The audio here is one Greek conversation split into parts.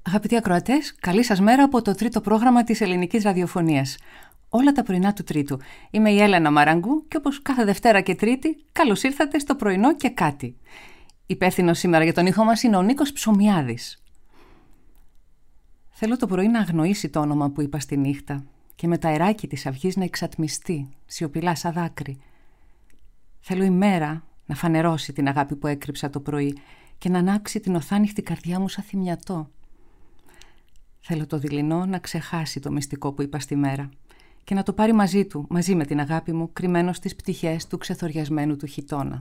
Αγαπητοί ακροατές, καλή σας μέρα από το τρίτο πρόγραμμα της ελληνικής ραδιοφωνίας. Όλα τα πρωινά του Τρίτου. Είμαι η Έλενα Μαραγκού και όπως κάθε Δευτέρα και Τρίτη, καλώς ήρθατε στο πρωινό και κάτι. Υπεύθυνος σήμερα για τον ήχο μας είναι ο Νίκος Ψωμιάδης. Θέλω το πρωί να αγνοήσει το όνομα που είπα στη νύχτα και με τα αεράκι της αυγής να εξατμιστεί, σιωπηλά σαν δάκρυ. Θέλω η μέρα να φανερώσει την αγάπη που έκρυψα το πρωί και να ανάξει την οθάνυχτη καρδιά μου σαν θυμιατό. Θέλω το δειλινό να ξεχάσει το μυστικό που είπα στη μέρα και να το πάρει μαζί του, μαζί με την αγάπη μου, κρυμμένο στις πτυχές του ξεθοριασμένου του χιτώνα.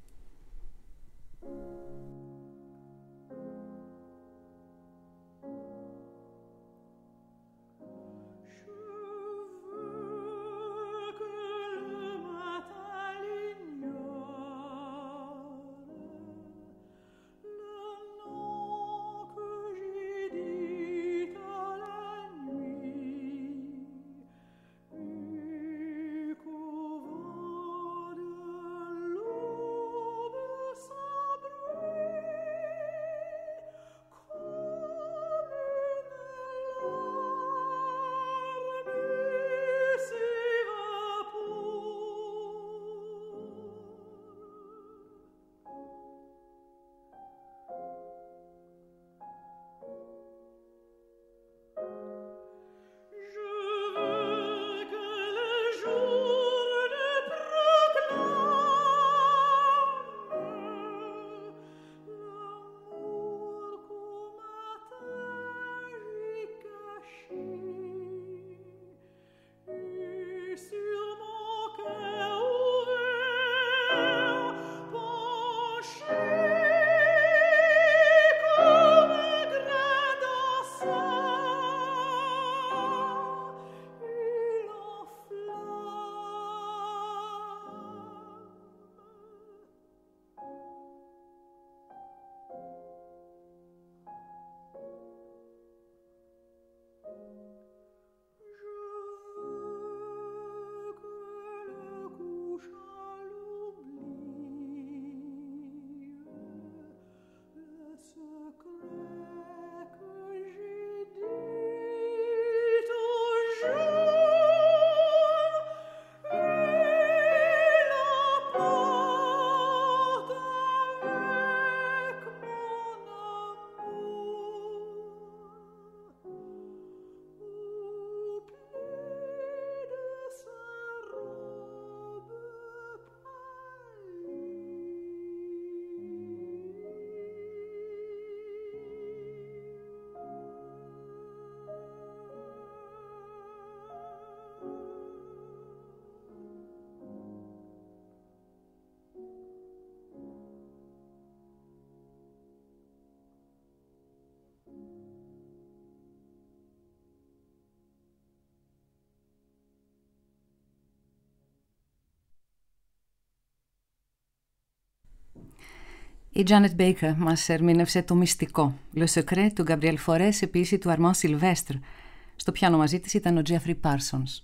Η Janet Baker μας ερμήνευσε το μυστικό Le Secret του Gabriel Fauré σε ποίηση του Armand Sylvestre. Στο πιάνο μαζί της ήταν ο Jeffrey Parsons.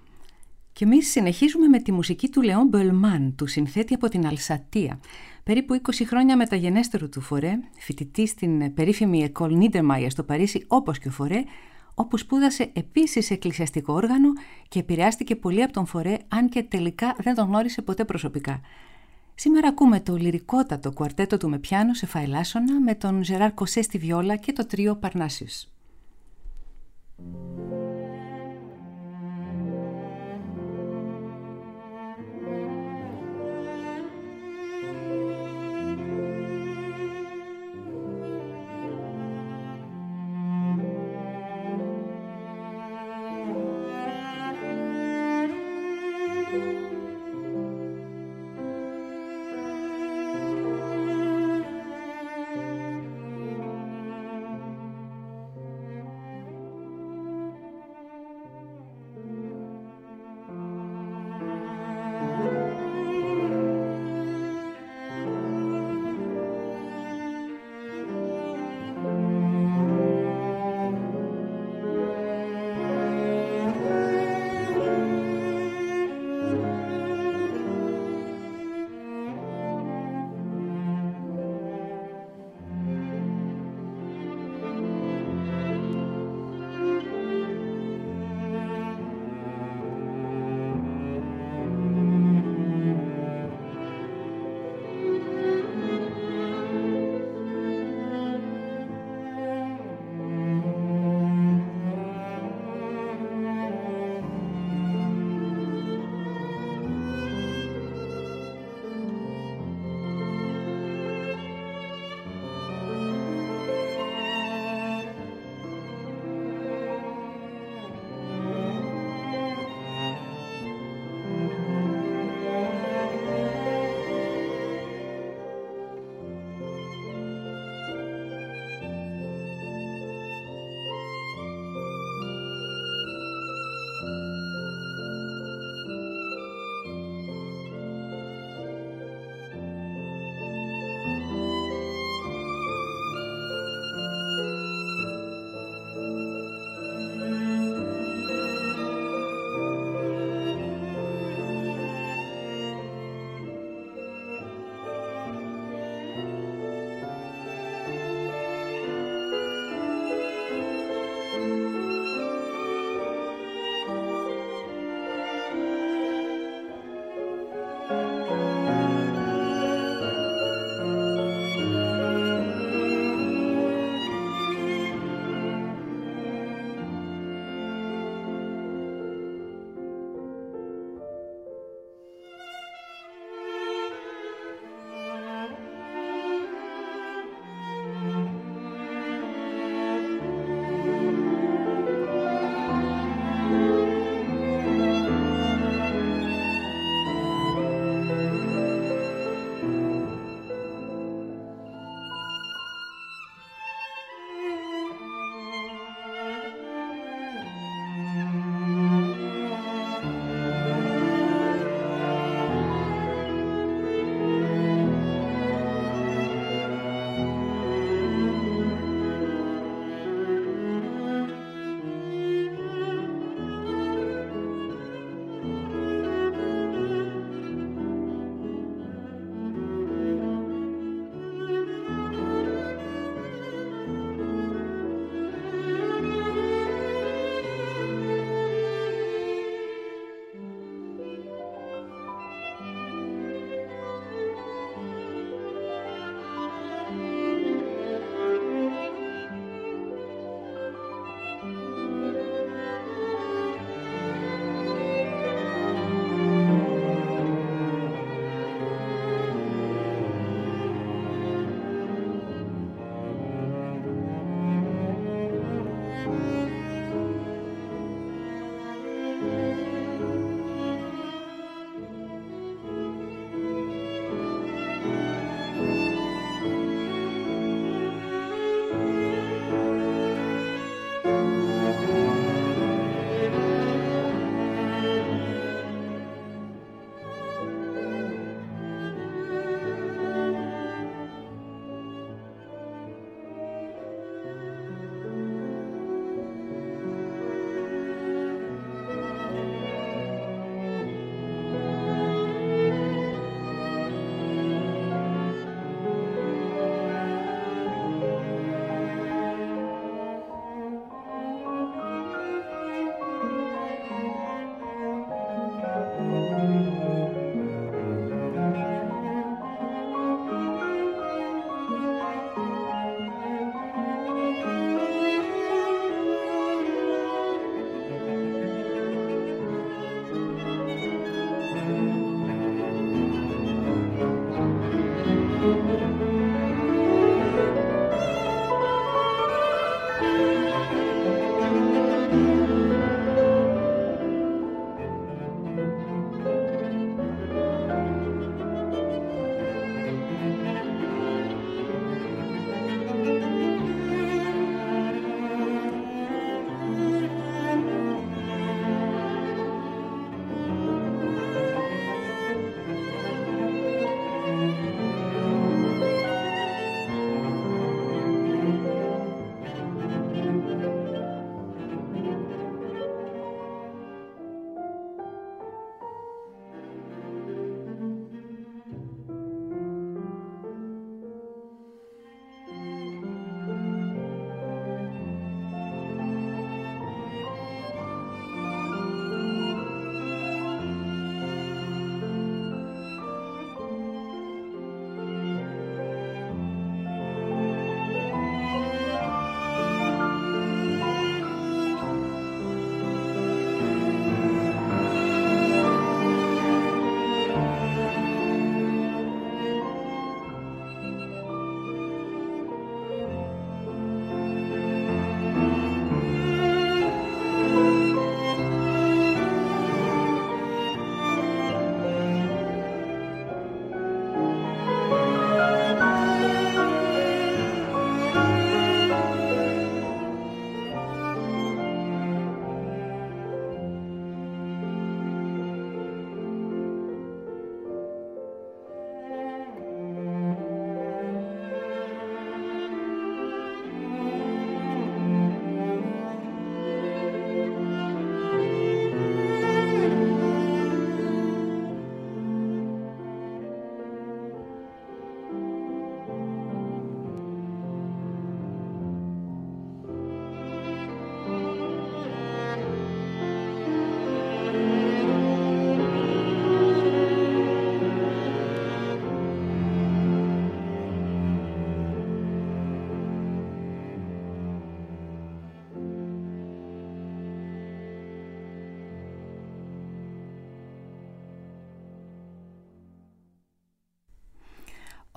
Και εμείς συνεχίζουμε με τη μουσική του Léon Bellman, του συνθέτη από την Αλσατία. Περίπου 20 χρόνια μεταγενέστερου του Fauré, φοιτητή στην περίφημη École Niedermayer στο Παρίσι, όπως και ο Fauré, όπου σπούδασε επίσης εκκλησιαστικό όργανο και επηρεάστηκε πολύ από τον Fauré, αν και τελικά δεν τον γνώρισε ποτέ προσωπικά. Σήμερα ακούμε το λυρικότατο κουαρτέτο του με πιάνο σε φαελάσσονα με τον Ζεράρ Κοσέ στη βιόλα και το τρίο Παρνάσιους.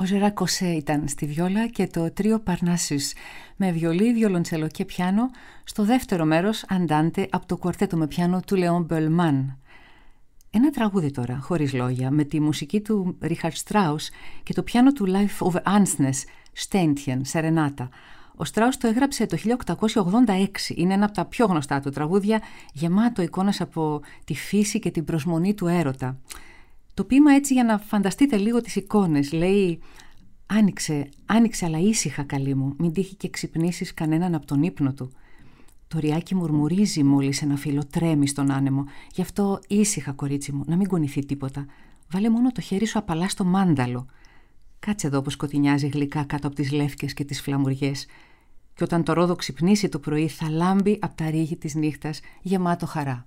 Ο Ζερά Κοσέ ήταν στη βιόλα και το τρίο Παρνάσους με βιολί, βιολοντσέλο και πιάνο στο δεύτερο μέρος Αντάντε από το κουαρτέτο με πιάνο του Λεόν Μπελμάν. Ένα τραγούδι τώρα, χωρίς λόγια, με τη μουσική του Ρίχαρτ Στράους και το πιάνο του Leif Ove Ansnes, Ständchen, Σερενάτα. Ο Στράους το έγραψε το 1886. Είναι ένα από τα πιο γνωστά του τραγούδια, γεμάτο εικόνες από τη φύση και την προσμονή του έρωτα. Το ποίημα έτσι για να φανταστείτε λίγο τις εικόνες. Λέει «Άνοιξε αλλά ήσυχα καλή μου, μην τύχει και ξυπνήσεις κανέναν από τον ύπνο του. Το ριάκι μουρμουρίζει μόλις ένα φύλλο τρέμει στον άνεμο. Γι' αυτό ήσυχα κορίτσι μου, να μην κουνηθεί τίποτα. Βάλε μόνο το χέρι σου απαλά στο μάνταλο. Κάτσε εδώ που σκοτεινιάζει γλυκά κάτω από τις λεύκες και τις φλαμουριές. Και όταν το ρόδο ξυπνήσει το πρωί θα λάμπει από τα ρίγη της νύχτας γεμάτο χαρά».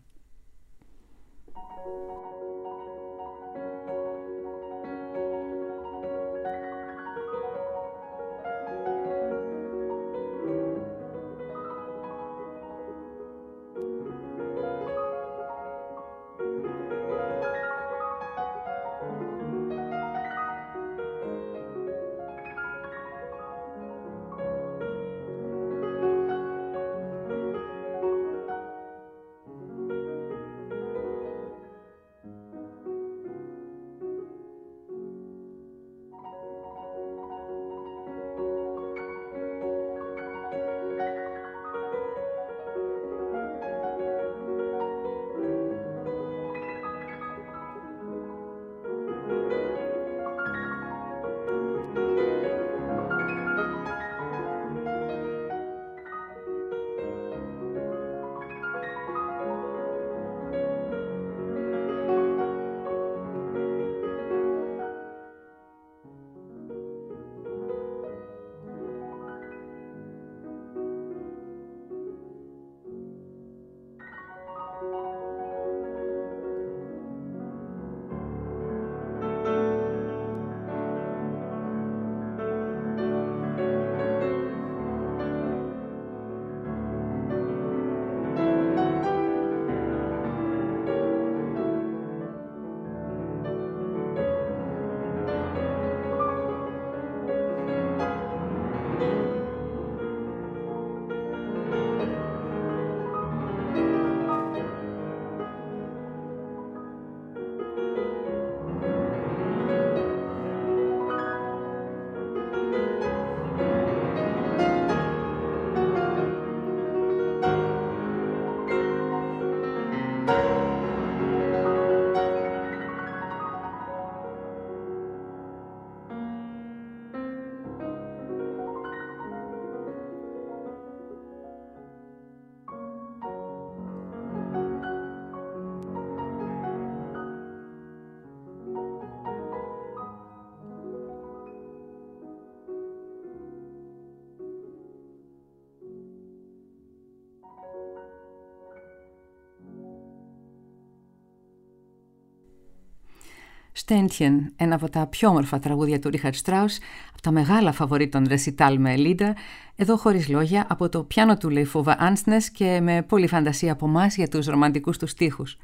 Ständchen, ένα από τα πιο όμορφα τραγούδια του Ρίχαρτ Στράους, από τα μεγάλα φαβορί των ρεσιτάλ με Ελίντα, εδώ χωρίς λόγια, από το πιάνο του Leif Ove Ansnes και με πολλή φαντασία από εμάς για τους ρομαντικούς τους στίχους.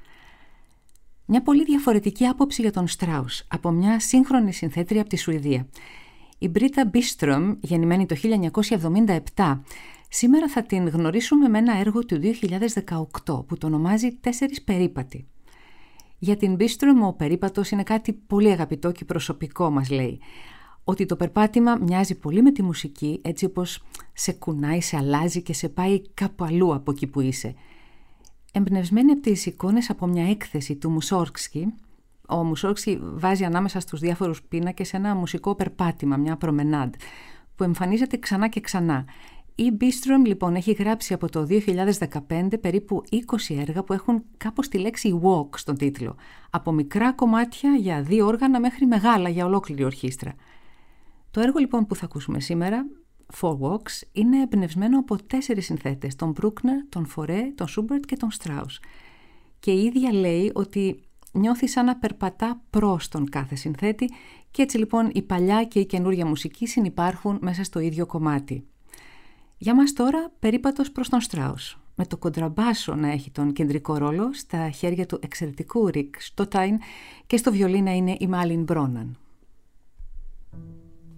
Μια πολύ διαφορετική άποψη για τον Στράους, από μια σύγχρονη συνθέτρια από τη Σουηδία. Η Μπρίτα Μπίστρομ, γεννημένη το 1977, σήμερα θα την γνωρίσουμε με ένα έργο του 2018 που το ονομάζει «Τέσσερις περίπατοι». Για την Μπίστρομ ο περίπατος είναι κάτι πολύ αγαπητό και προσωπικό, μας λέει. Ότι το περπάτημα μοιάζει πολύ με τη μουσική, έτσι όπως σε κουνάει, σε αλλάζει και σε πάει κάπου αλλού από εκεί που είσαι. Εμπνευσμένη από τις εικόνες από μια έκθεση του Μουσόργκσκι, ο Μουσόργκσκι βάζει ανάμεσα στους διάφορους πίνακες ένα μουσικό περπάτημα, μια προμενάντ, που εμφανίζεται ξανά και ξανά. Η Μπίστρομ λοιπόν έχει γράψει από το 2015 περίπου 20 έργα που έχουν κάπως τη λέξη walk στον τίτλο, από μικρά κομμάτια για 2 όργανα μέχρι μεγάλα για ολόκληρη ορχήστρα. Το έργο λοιπόν που θα ακούσουμε σήμερα, Four Walks, είναι εμπνευσμένο από 4 συνθέτες, τον Μπρούκνερ, τον Φορέ, τον Σούμπερτ και τον Στράους. Και η ίδια λέει ότι νιώθει σαν να περπατά προς τον κάθε συνθέτη και έτσι λοιπόν η παλιά και η καινούρια μουσική συνυπάρχουν μέσα στο ίδιο κομμάτι. Για μας τώρα περίπατος προς τον Στράους, με το κοντραμπάσο να έχει τον κεντρικό ρόλο, στα χέρια του εξαιρετικού Ρικ Στόταϊν και στο βιολί να είναι η Μάλιν Μπρόναν.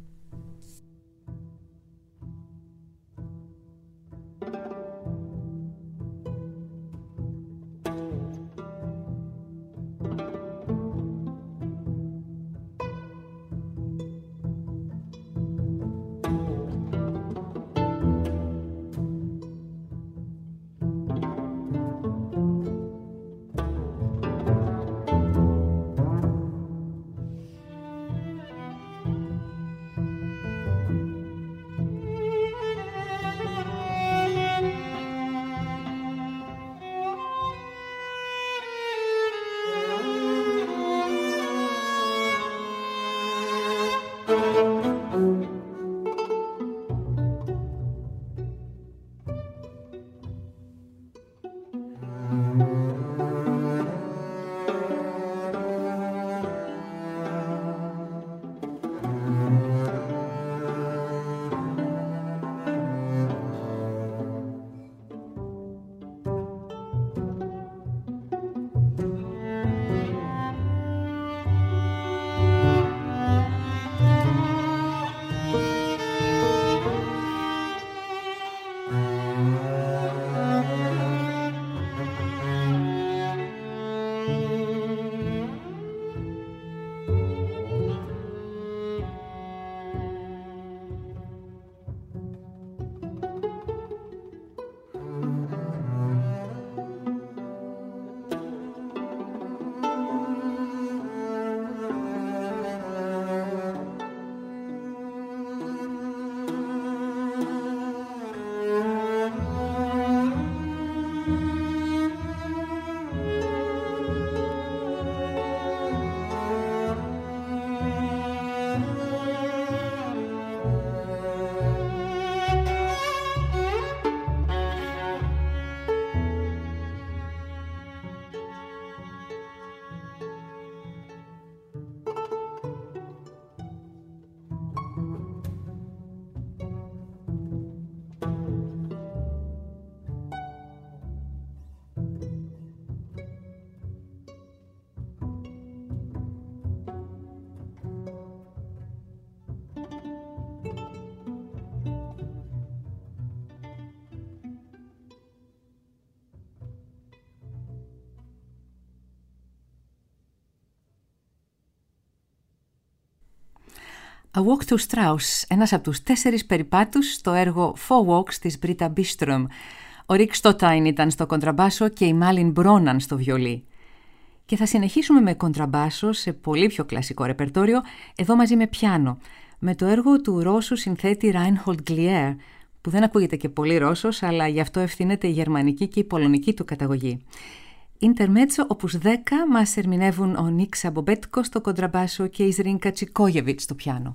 A Walk to Strauss, ένας από τους 4 περιπάτους στο έργο Four Walks της Μπρίτα Bistrom. Ο Ρικ Στόταϊν ήταν στο κοντραμπάσο και η Μάλιν Μπρόναν στο βιολί. Και θα συνεχίσουμε με κοντραμπάσο σε πολύ πιο κλασικό ρεπερτόριο, εδώ μαζί με πιάνο, με το έργο του Ρώσου συνθέτη Reinhold Glier, που δεν ακούγεται και πολύ Ρώσος, αλλά γι' αυτό ευθύνεται η γερμανική και η πολωνική του καταγωγή. Ιντερμέτσο opus 10 μας ερμηνεύουν ο Νίξα Μπομπέτκο στο κοντραμπάσο και η Ζρίνκα Τσικόγεβιτς στο πιάνο.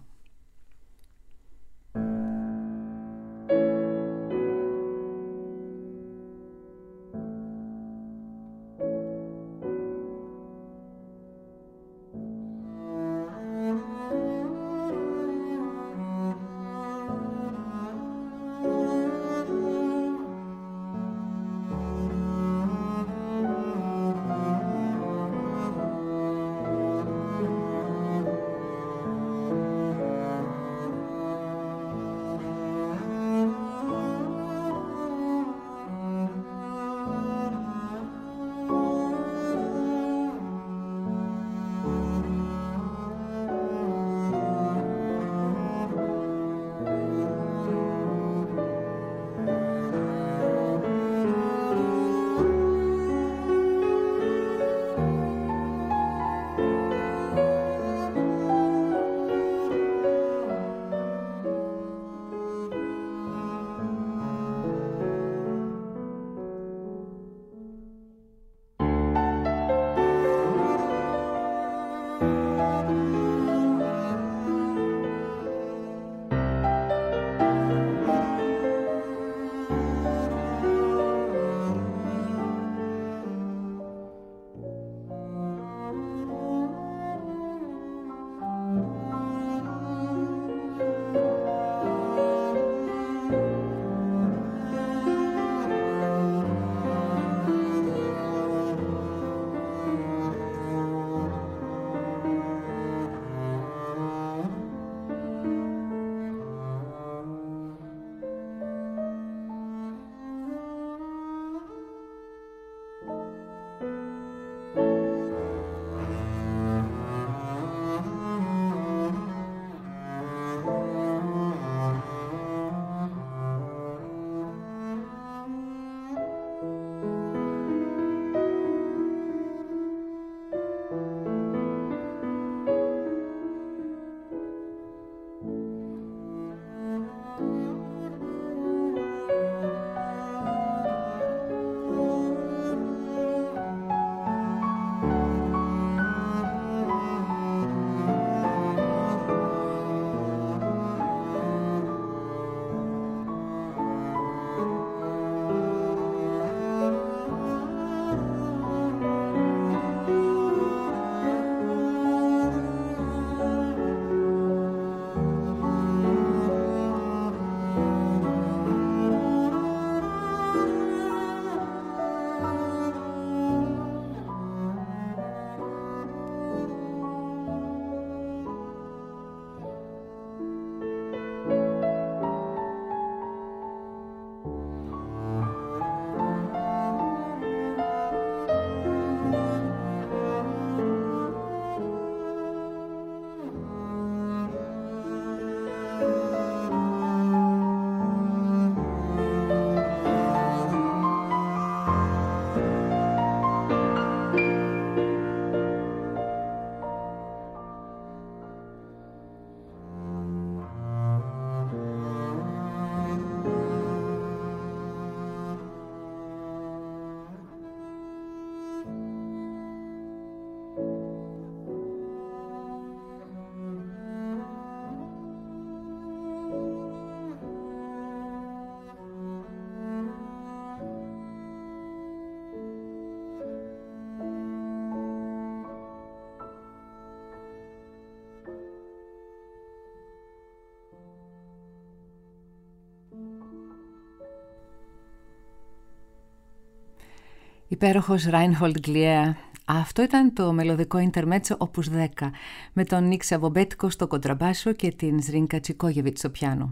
Υπέροχος Reinhold Glier. Αυτό ήταν το μελωδικό Ιντερμέτσο opus 10 με τον Νίξα Μπομπέτκο στο κοντραμπάσο και την Ζρίνκα Τσικόγεβιτς στο πιάνο.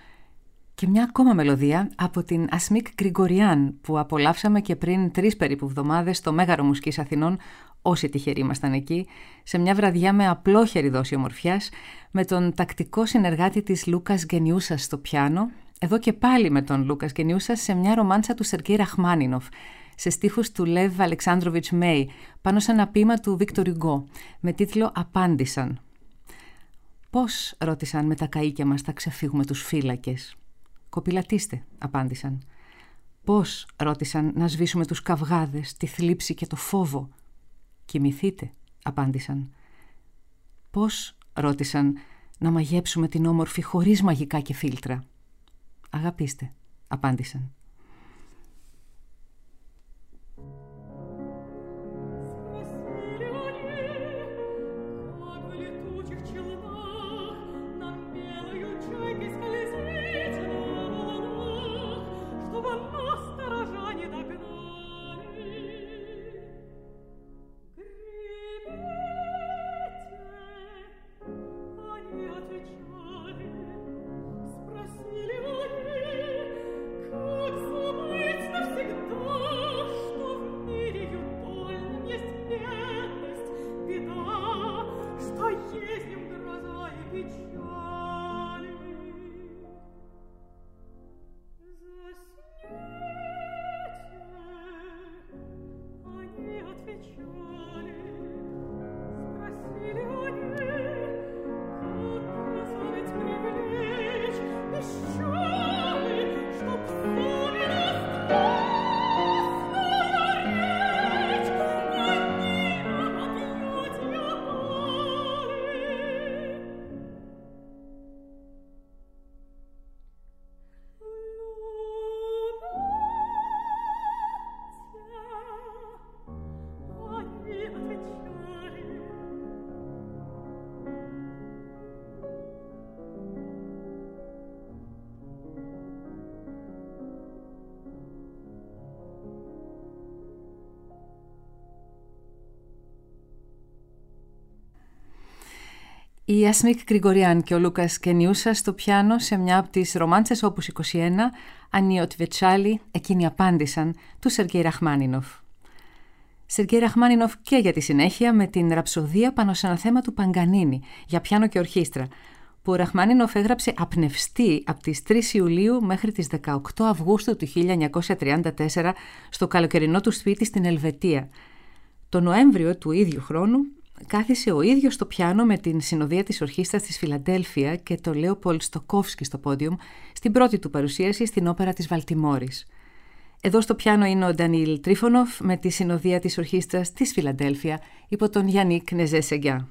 Και μια ακόμα μελωδία από την Ασμίκ Γκριγοριάν που απολαύσαμε και πριν 3 περίπου εβδομάδες στο Μέγαρο Μουσικής Αθηνών όσοι τυχεροί ήμασταν εκεί, σε μια βραδιά με απλόχερη δόση ομορφιάς, με τον τακτικό συνεργάτη της Λούκας Γκενιούσας στο πιάνο, εδώ και πάλι με τον Λούκας Γκενιούσας σε μια ρομάντσα του Σεργέη Ραχμάνινοφ, σε στίχους του Λεβ Αλεξάνδροβιτς Μέι, πάνω σε ένα ποίημα του Βίκτορ Ιουγκό, με τίτλο «Απάντησαν». «Πώς», ρώτησαν με τα καΐκια μας, «θα ξεφύγουμε τους φύλακες?» «Κοπηλατίστε», απάντησαν. «Πώς», ρώτησαν, «να σβήσουμε τους καυγάδες, τη θλίψη και το φόβο?» «Κοιμηθείτε», απάντησαν. «Πώς», ρώτησαν, «να μαγέψουμε την όμορφη χωρίς μαγικά και φίλτρα?» «Αγαπήστε», απάντησαν. Η Ασμίκ Γκριγοριάν και ο Λούκας Γκενιούσας στο πιάνο σε μια από τις ρομάντσες όπους 21, «Ανί Οτβετσάλι», «Εκείνοι απάντησαν», του Σεργέη Ραχμάνινοφ. Σεργέη Ραχμάνινοφ και για τη συνέχεια με την ραψοδία πάνω σε ένα θέμα του Παγκανίνη για πιάνο και ορχήστρα, που ο Ραχμάνινοφ έγραψε απνευστή από τις 3 Ιουλίου μέχρι τις 18 Αυγούστου του 1934 στο καλοκαιρινό του σπίτι στην Ελβετία. Το Νοέμβριο του ίδιου χρόνου κάθισε ο ίδιος στο πιάνο με την συνοδεία της ορχήστρας της Φιλαντέλφια και το Λέοπολντ Στοκόφσκι στο πόντιουμ στην πρώτη του παρουσίαση στην όπερα της Βαλτιμόρης. Εδώ στο πιάνο είναι ο Ντανιήλ Τρίφωνοφ με τη συνοδεία της ορχήστρας της Φιλαντέλφια υπό τον Γιάννικ Νεζέ-Σεγκιά.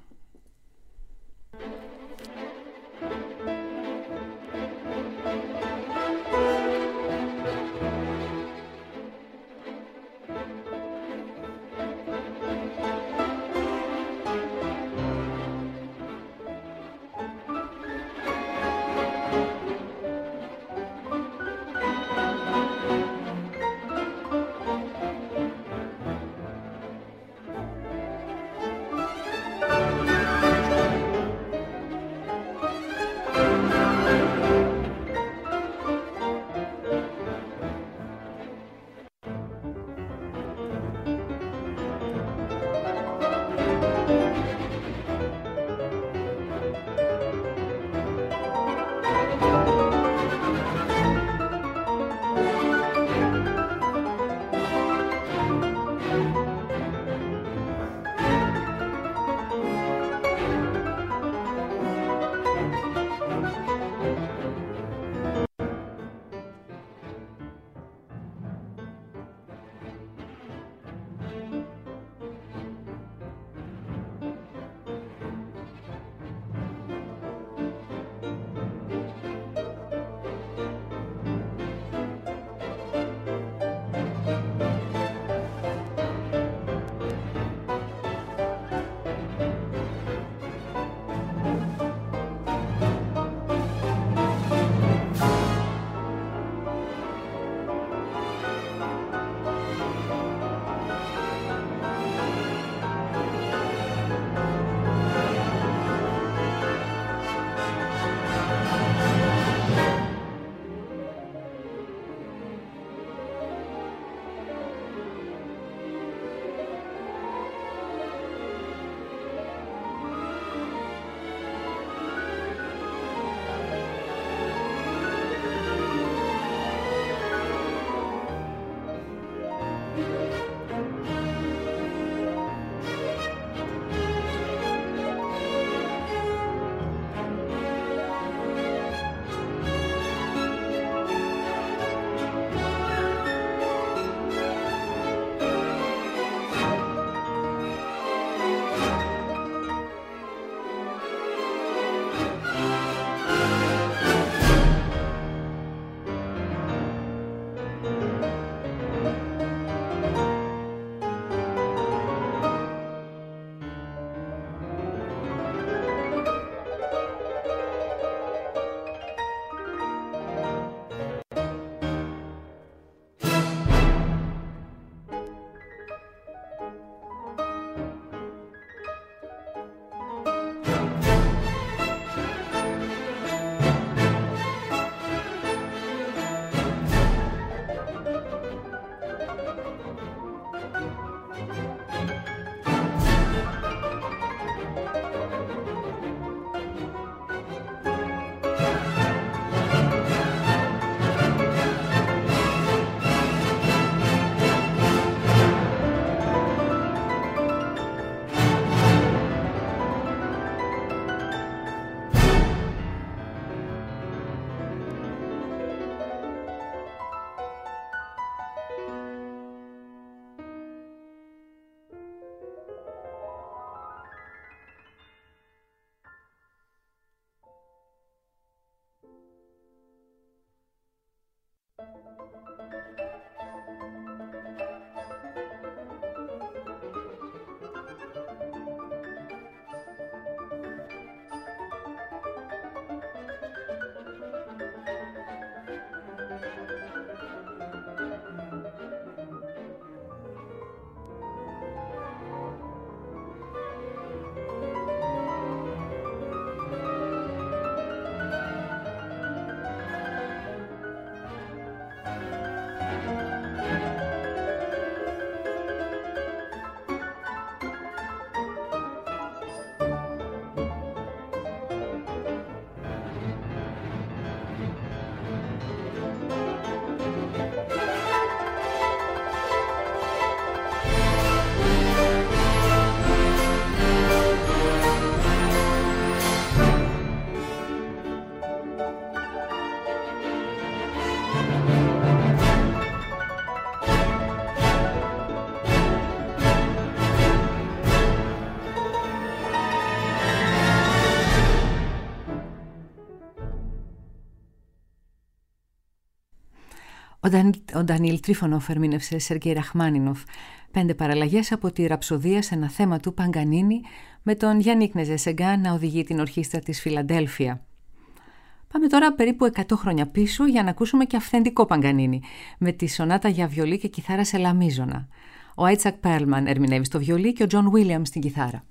Ο Ντανίλ Τρίφωνοφ ερμήνευσε Σεργέη Ραχμάνινοφ. 5 παραλλαγές από τη ραψοδία σε ένα θέμα του Παγκανίνη, με τον Γιάννικ Νεζεσεγκάν να οδηγεί την ορχήστρα της Φιλαντέλφια. Πάμε τώρα περίπου 100 χρόνια πίσω για να ακούσουμε και αυθεντικό Παγκανίνη, με τη σονάτα για βιολί και κιθάρα σε λαμίζωνα. Ο Άιτσακ Πέρλμαν ερμηνεύει στο βιολί και ο Τζον Βίλιαμς στην κιθάρα.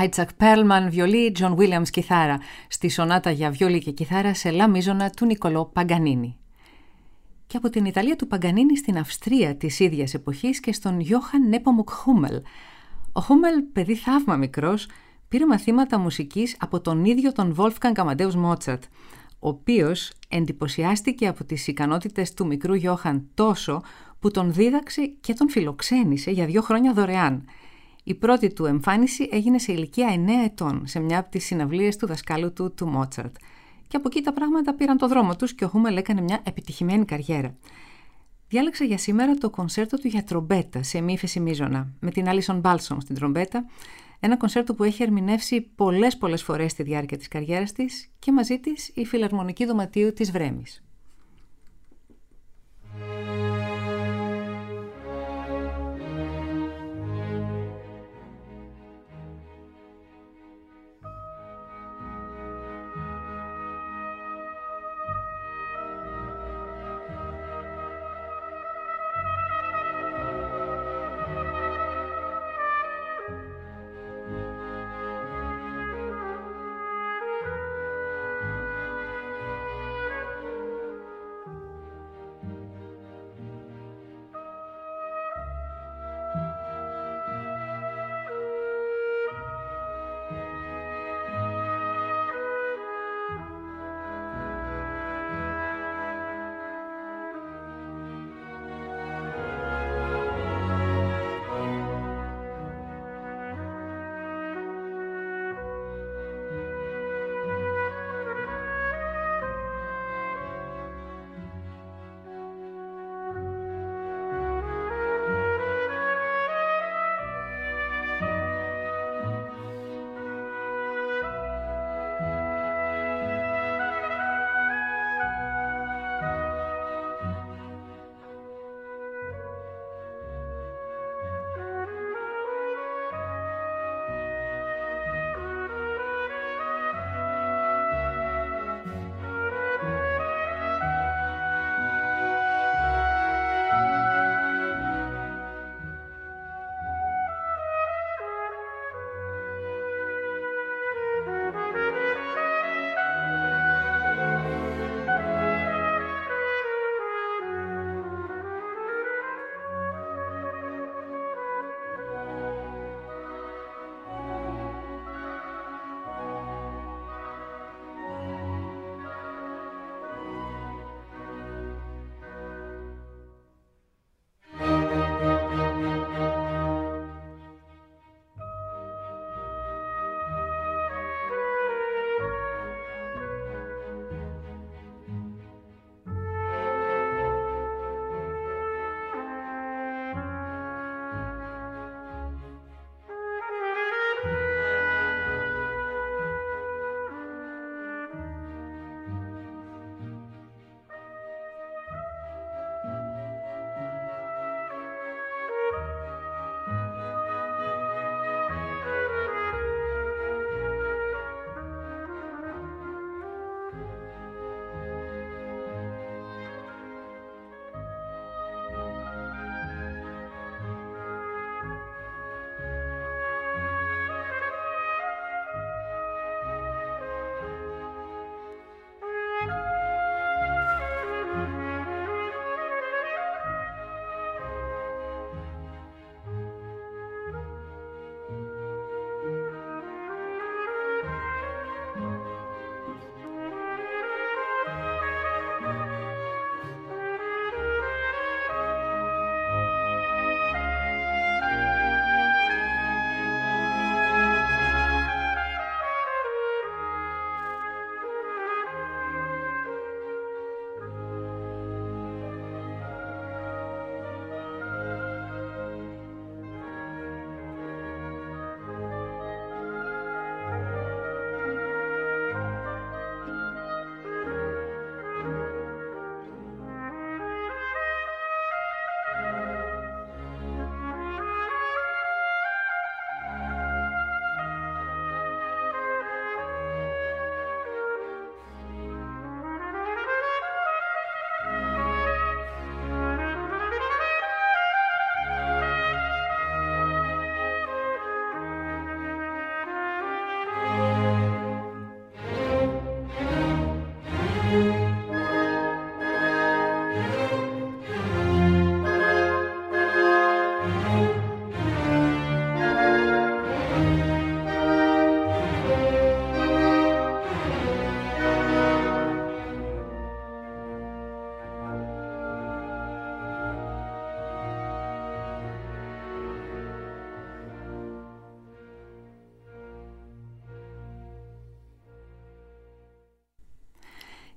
Άιτσακ Πέρλμαν βιολί, Τζον Βίλιαμς κιθάρα, στη σονάτα για βιολί και κιθάρα σε λα μίζωνα του Νικολό Παγκανίνη. Και από την Ιταλία του Παγκανίνη στην Αυστρία της ίδιας εποχής και στον Γιώχαν Νέπομουκ Χούμελ. Ο Χούμελ, παιδί θαύμα μικρός, πήρε μαθήματα μουσικής από τον ίδιο τον Βόλφγκανγκ Αμαντέους Μότσαρτ, ο οποίος εντυπωσιάστηκε από τις ικανότητες του μικρού Γιώχαν τόσο που τον δίδαξε και τον φιλοξένησε για 2 χρόνια δωρεάν. Η πρώτη του εμφάνιση έγινε σε ηλικία 9 ετών, σε μια από τις συναυλίες του δασκάλου του Μότσαρτ. Και από εκεί τα πράγματα πήραν το δρόμο τους και ο Χούμελ έκανε μια επιτυχημένη καριέρα. Διάλεξα για σήμερα το κονσέρτο του για τρομπέτα σε μη ύφεση μείζωνα, με την Άλισον Μπάλσομ στην τρομπέτα, ένα κονσέρτο που έχει ερμηνεύσει πολλές φορές στη διάρκεια της καριέρας της και μαζί της η Φιλαρμονική Δωματίου της Βρέμης.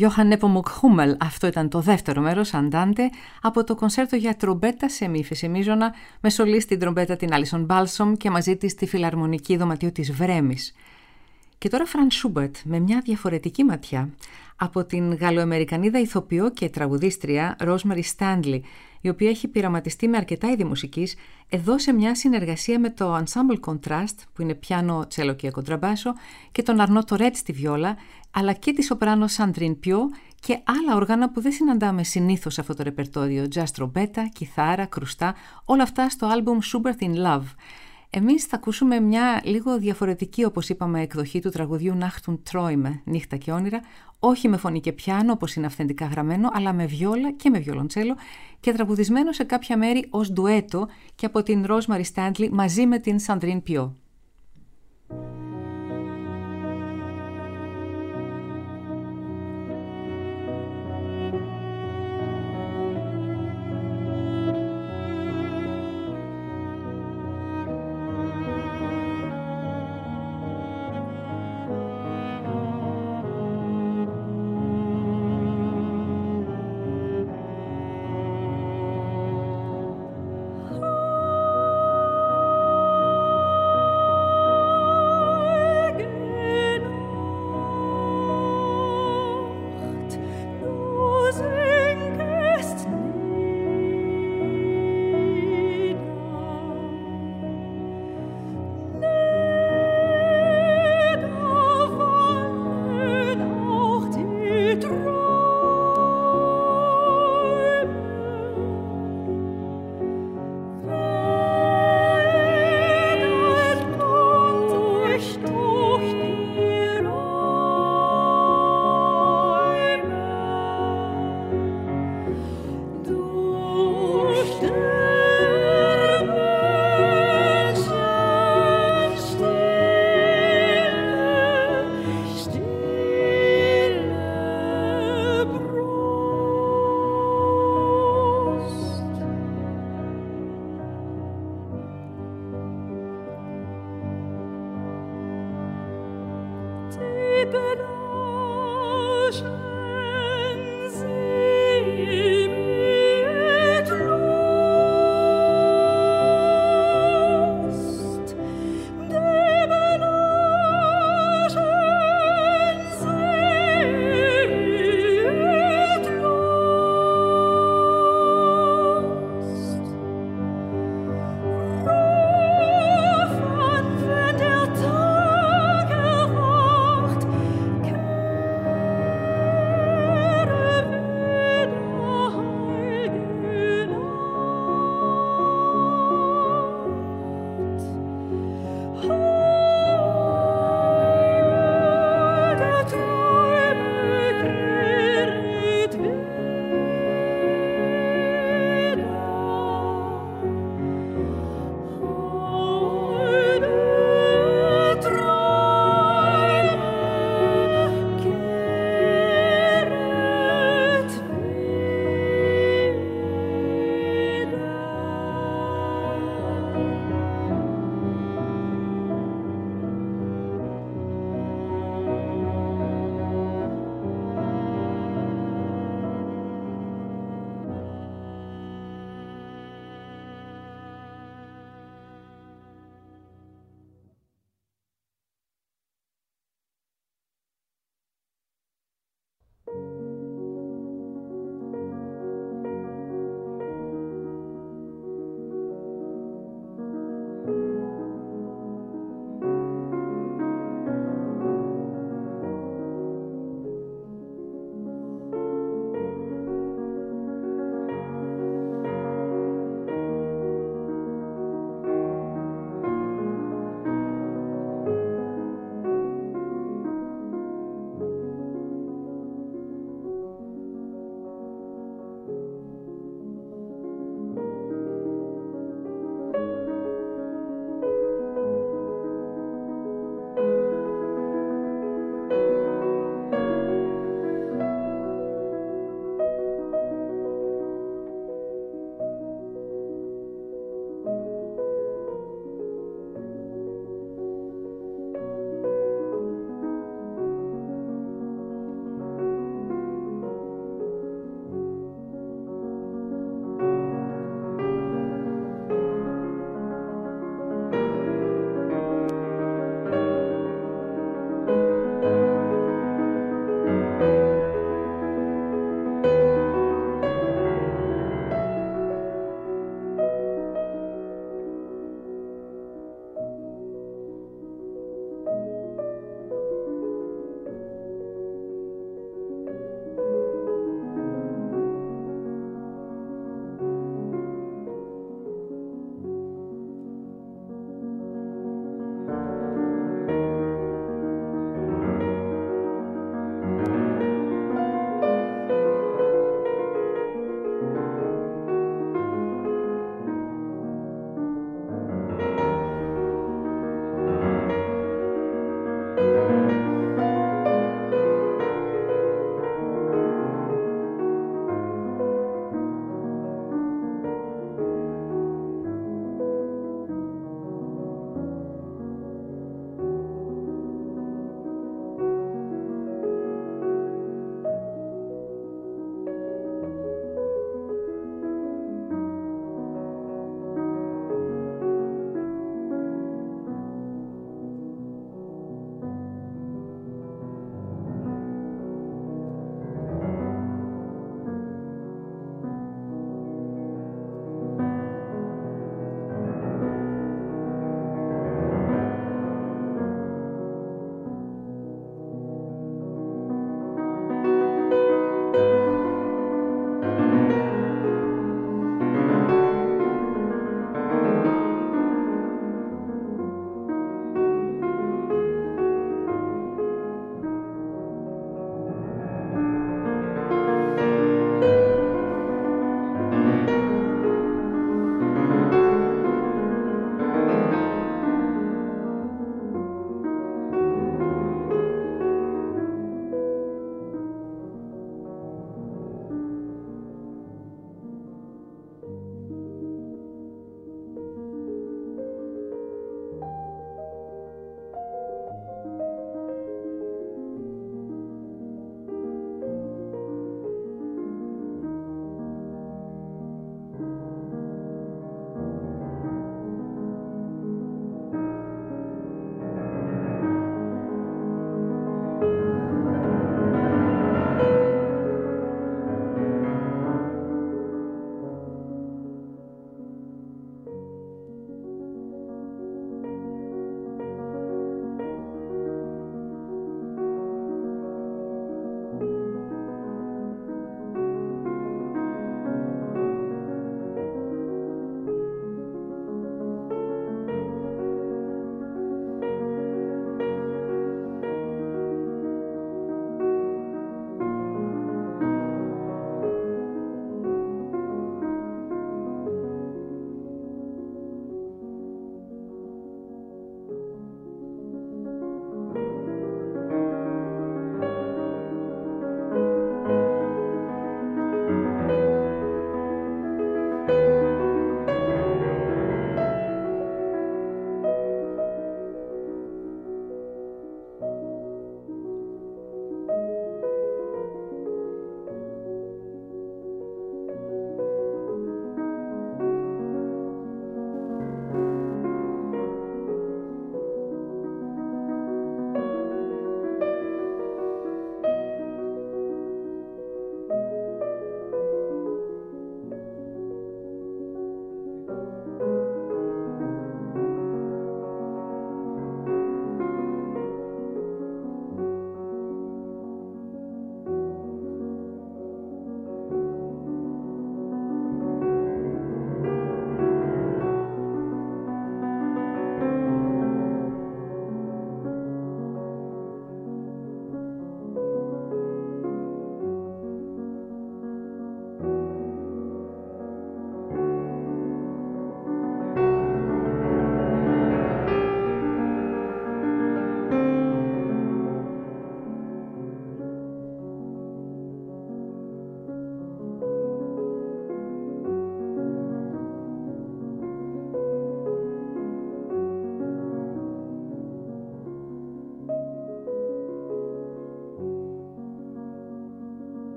Johann Nepomuk Hummel, αυτό ήταν το δεύτερο μέρος, Andante, από το κονσέρτο για τρομπέτα σε μη φυσιμίζωνα, με σολίστη την τρομπέτα την Alison Balsom και μαζί της τη φιλαρμονική δωματίου της Βρέμης. Και τώρα Franz Schubert, με μια διαφορετική ματιά, από την Γαλλοαμερικανίδα ηθοποιό και τραγουδίστρια Rosemary Stanley, η οποία έχει πειραματιστεί με αρκετά είδη μουσικής, εδώ σε μια συνεργασία με το Ensemble Contrast, που είναι πιάνο, τσέλο και κοντραμπάσο, και τον Αρνό Τορέτ στη βιόλα, αλλά και τη σοπράνο Sandrine Piau και άλλα όργανα που δεν συναντάμε συνήθως σε αυτό το ρεπερτόριο, jazz τρομπέτα, κιθάρα, κρουστά, όλα αυτά στο άλμπουμ Schubert in Love. Εμείς θα ακούσουμε μια λίγο διαφορετική, όπως είπαμε, εκδοχή του τραγουδιού Nacht und Träume, νύχτα και όνειρα, όχι με φωνή και πιάνο όπως είναι αυθεντικά γραμμένο, αλλά με βιόλα και με βιολοντσέλο και τραγουδισμένο σε κάποια μέρη ως ντουέτο και από την Rosemary Stanley μαζί με την Sandrine Piau.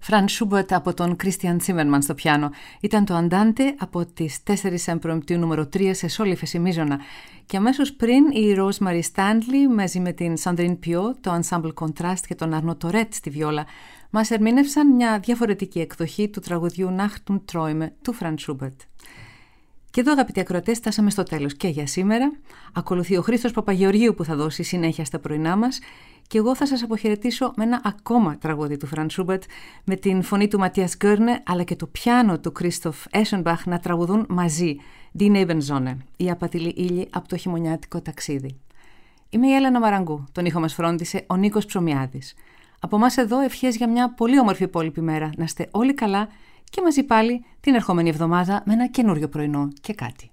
Franz Schubert από τον Christian Zimmermann στο πιάνο. Ήταν το Andante από τις 4 Εμπροεπτίου νούμερο 3 σε σόλι φεσιμίζωνα. Και αμέσως πριν η Rosemary Stanley μαζί με την Sandrine Piot, το Ensemble Contrast και τον Arnaud Tourette στη βιόλα μας ερμήνευσαν μια διαφορετική εκδοχή του τραγουδιού Nacht und Träume του Franz Schubert. Και εδώ, αγαπητοί ακροατές, φτάσαμε στο τέλος και για σήμερα. Ακολουθεί ο Χρήστος Παπαγεωργίου που θα δώσει συνέχεια στα πρωινά μας και εγώ θα σας αποχαιρετήσω με ένα ακόμα τραγούδι του Franz Schubert με την φωνή του Ματίας Γκέρνε αλλά και το πιάνο του Κρίστοφ Έσενμπαχ να τραγουδούν μαζί Die Nebensonne, η απατηλή ήλιοι από το χειμωνιάτικο ταξίδι. Είμαι η Έλενα Μαραγκού, τον ήχο μας φρόντισε ο Νίκος Ψωμιάδης. Από εμάς εδώ ευχές για μια πολύ όμορφη υπόλοιπη μέρα, να είστε όλοι καλά και μαζί πάλι την ερχόμενη εβδομάδα με ένα καινούριο πρωινό και κάτι.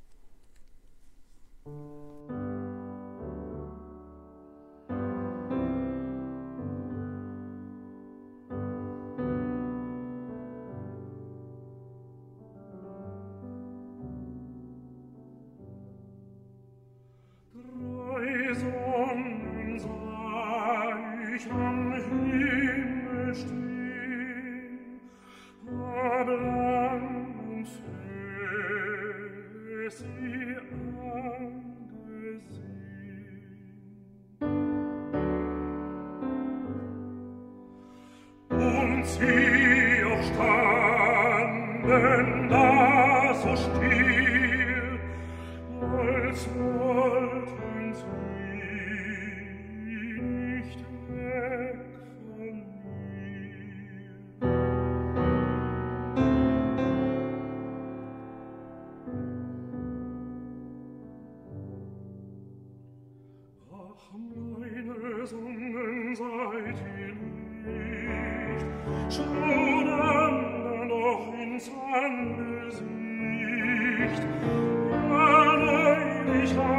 Sie auch standen da so still, als wollten sie nicht weg von mir. Ach, meine Sonnenseite schon noch ins Angesicht, allein ich